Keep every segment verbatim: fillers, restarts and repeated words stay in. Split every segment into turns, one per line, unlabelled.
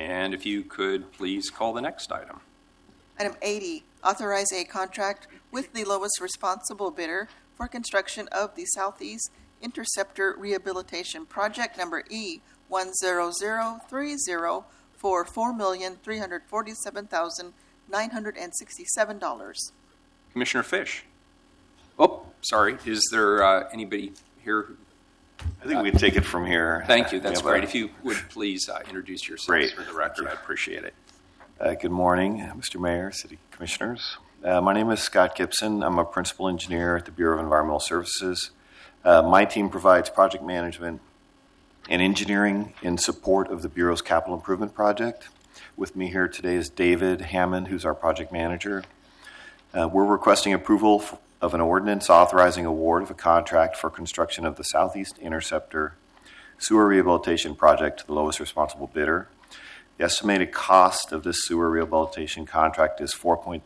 And if you could please call the next item.
Item eighty, authorize a contract with the lowest responsible bidder for construction of the Southeast Interceptor Rehabilitation Project number E one zero zero three zero for four million three hundred forty-seven thousand nine hundred sixty-seven dollars.
Commissioner Fish. Oh, sorry. Is there uh, anybody here? Who,
I think
uh,
we'd take it from here.
Thank you. That's
Yeah,
great. If you would please uh, introduce yourselves
Great.
for the record, I appreciate it.
Uh, good morning, Mister Mayor, City Commissioners. Uh, my name is Scott Gibson. I'm a principal engineer at the Bureau of Environmental Services. Uh, my team provides project management and engineering in support of the Bureau's capital improvement project. With me here today is David Hammond, who's our project manager. Uh, we're requesting approval of an ordinance authorizing award of a contract for construction of the Southeast Interceptor Sewer Rehabilitation Project to the lowest responsible bidder. The estimated cost of this sewer rehabilitation contract is four point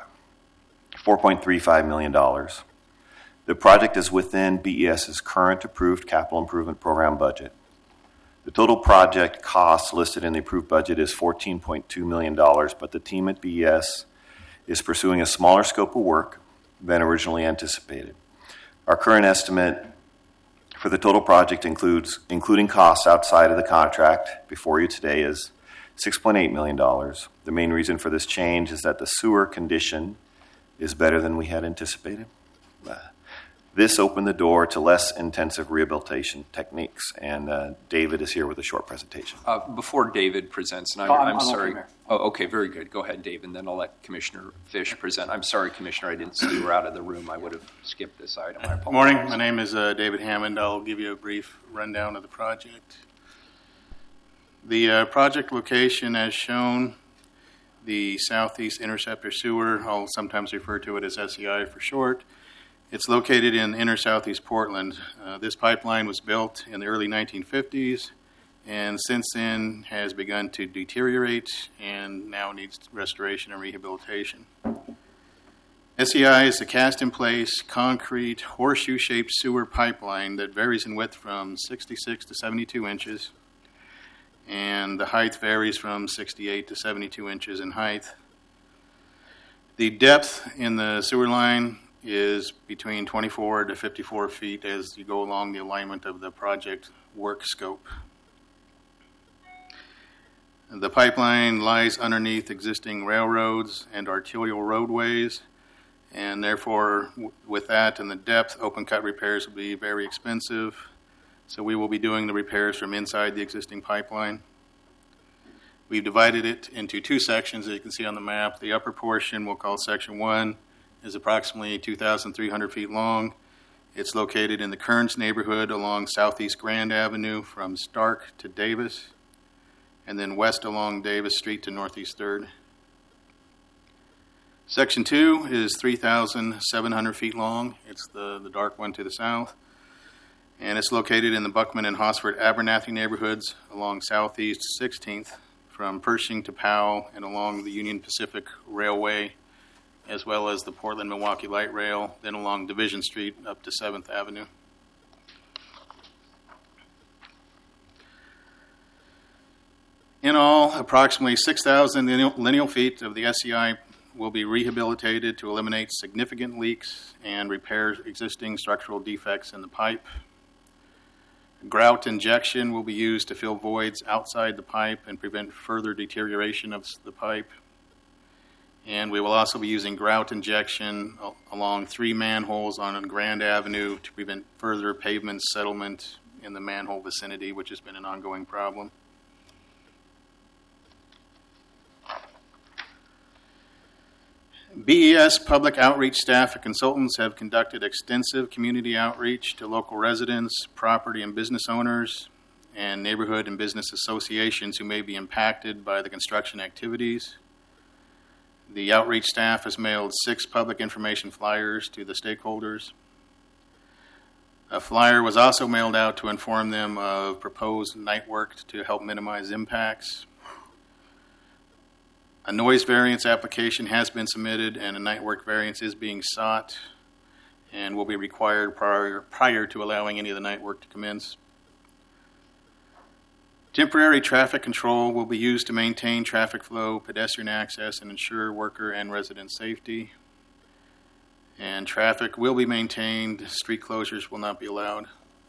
three five million dollars. The project is within B E S's current approved capital improvement program budget. The total project cost listed in the approved budget is fourteen point two million dollars, but the team at B E S is pursuing a smaller scope of work than originally anticipated. Our current estimate for the total project includes, including costs outside of the contract before you today, is six point eight million dollars. The main reason for this change is that the sewer condition is better than we had anticipated. Uh, this opened the door to less intensive rehabilitation techniques, and uh, David is here with a short presentation.
Uh, before David presents, and I'm,
Oh, I'm-
I'm
I'm
sorry.
okay, Mayor.
Oh, okay, very good. Go ahead, David, and then I'll let Commissioner Fish present. I'm sorry, Commissioner, I didn't see you were out of the room. I would have skipped this item. I apologize.
Good morning. My name is uh, David Hammond. I'll give you a brief rundown of the project. The uh, project location, as shown, the Southeast Interceptor Sewer, I'll sometimes refer to it as S E I for short. It's located in inner southeast Portland. Uh, this pipeline was built in the early nineteen fifties and since then has begun to deteriorate and now needs restoration and rehabilitation. S E I is a cast-in-place, concrete, horseshoe-shaped sewer pipeline that varies in width from sixty-six to seventy-two inches, and the height varies from sixty-eight to seventy-two inches in height. The depth in the sewer line is between twenty-four to fifty-four feet as you go along the alignment of the project work scope. The pipeline lies underneath existing railroads and arterial roadways, and therefore, w- with that and the depth, open cut repairs will be very expensive. So we will be doing the repairs from inside the existing pipeline. We've divided it into two sections, as you can see on the map. The upper portion we'll call Section one is approximately two thousand three hundred feet long. It's located in the Kearns neighborhood along Southeast Grand Avenue from Stark to Davis, and then west along Davis Street to Northeast third. Section two is three thousand seven hundred feet long. It's the, the dark one to the south. And it's located in the Buckman and Hosford Abernathy neighborhoods along Southeast sixteenth from Pershing to Powell and along the Union Pacific Railway, as well as the Portland-Milwaukee Light Rail, then along Division Street up to seventh Avenue. In all, approximately six thousand lineal feet of the S E I will be rehabilitated to eliminate significant leaks and repair existing structural defects in the pipe. Grout injection will be used to fill voids outside the pipe and prevent further deterioration of the pipe. And we will also be using grout injection along three manholes on Grand Avenue to prevent further pavement settlement in the manhole vicinity, which has been an ongoing problem. B E S public outreach staff and consultants have conducted extensive community outreach to local residents, property and business owners, and neighborhood and business associations who may be impacted by the construction activities. The outreach staff has mailed six public information flyers to the stakeholders. A flyer was also mailed out to inform them of proposed night work to help minimize impacts. A noise variance application has been submitted, and a night work variance is being sought and will be required prior, prior to allowing any of the night work to commence. Temporary traffic control will be used to maintain traffic flow, pedestrian access, and ensure worker and resident safety. And traffic will be maintained. Street closures will not be allowed.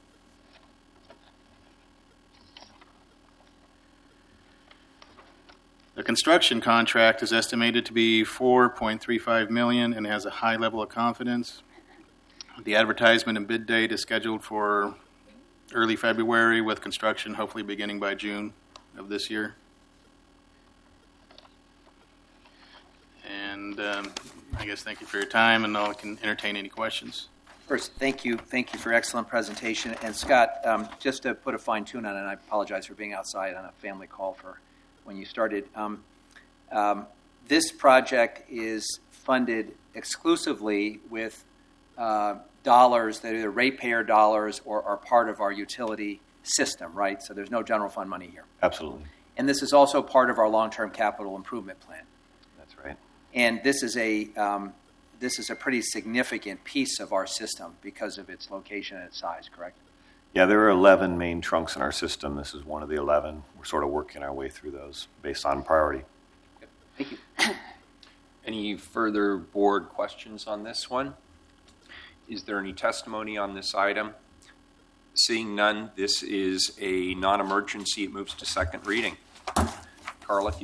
The construction contract is estimated to be four point three five million dollars and has a high level of confidence. The advertisement and bid date is scheduled for early February, with construction hopefully beginning by June of this year. And um, I guess thank you for your time, and I can entertain any questions.
First, thank you. Thank you for excellent presentation. And Scott, um, just to put a fine tune on it, and I apologize for being outside on a family call for when you started. Um, um, this project is funded exclusively with uh, dollars that are either ratepayer dollars or are part of our utility system, right? So there's no general fund money here.
Absolutely.
And this is also part of our long-term capital improvement plan.
That's right.
And this is a um, this is a pretty significant piece of our system because of its location and its size, correct?
Yeah, there are eleven main trunks in our system. This is one of the eleven. We're sort of working our way through those based on priority.
Thank you.
Any further board questions on this one? Is there any testimony on this item? Seeing none, this is a non-emergency. It moves to second reading. Carla, if you